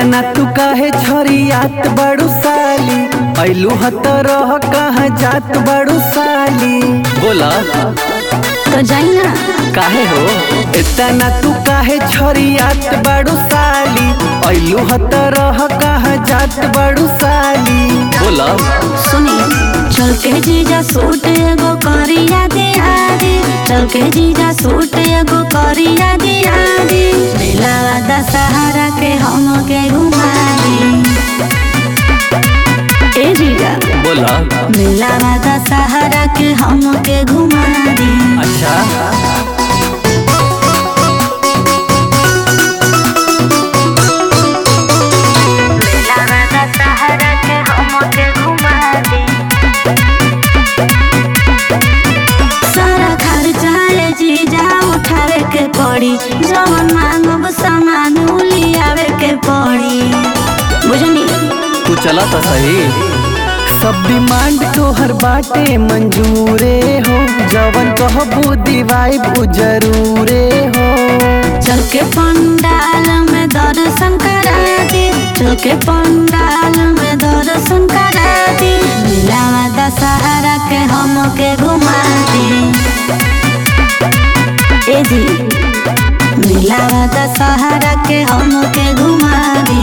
इतना तू काहे छरियात बड़ू साली, ऐलू हतरह कहाँ जात बड़ू साली। बोला तो जाई ना काहे हो, इतना तू काहे छरियात बड़ू साली, ऐलू हतरह कहाँ जात बड़ू साली। बोला सुनी चल के जीजा सूट एगो करिया दिया दी, चल के जीजा सूट एगो करिया दिया दी। मिलावा दशहरा के हम के घुमा दी। ए जीजा बोला मिलावा दशहरा के हम के घुमा दी। अच्छा मिलावा दशहरा के हम के घुमा दी। सारा खर्चा ये जीजा उठावे के पड़ी, जवन मांगब सामान लियावे के पड़ी। बुझनी तू चला तो सही, सब डिमांड तोहर बाटे मंजूरे हो, जवन कहबू दिवाइबू जरूरे हो। चल के पंडाल में दर्शन करा दी, चल के पंडाल में दर्शन करा दी। मिलावा दशहरा के हम के घुमा दी। ए जी मिलावा दशहरा के हम के घुमा दी।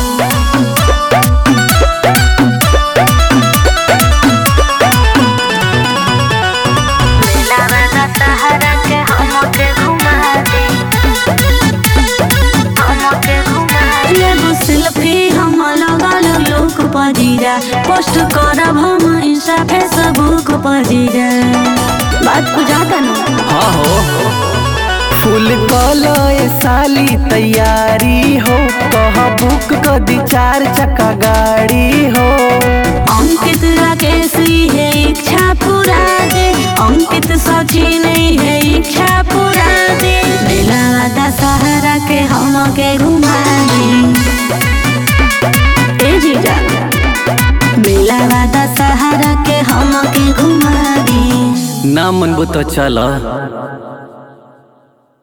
सेल्फी हम लगल लुक पजीरा, पोस्ट करब हम इंस्टा फेसबुक पजीरा। बात बुझाता ना? हाँ हो, फुल कलय साली तैयारी हो, कह बुक कर दी 4 चक्का गाड़ी हो। अंकित राकेश है इच्छा पूरा दे, अंकित सचिन है इच्छा पूरा दे। मिलावा दशहरा के हम के घुमा दी। ए जीजा मिलावा दशहरा के हम के घुमा दी। ना मनबू तो चला।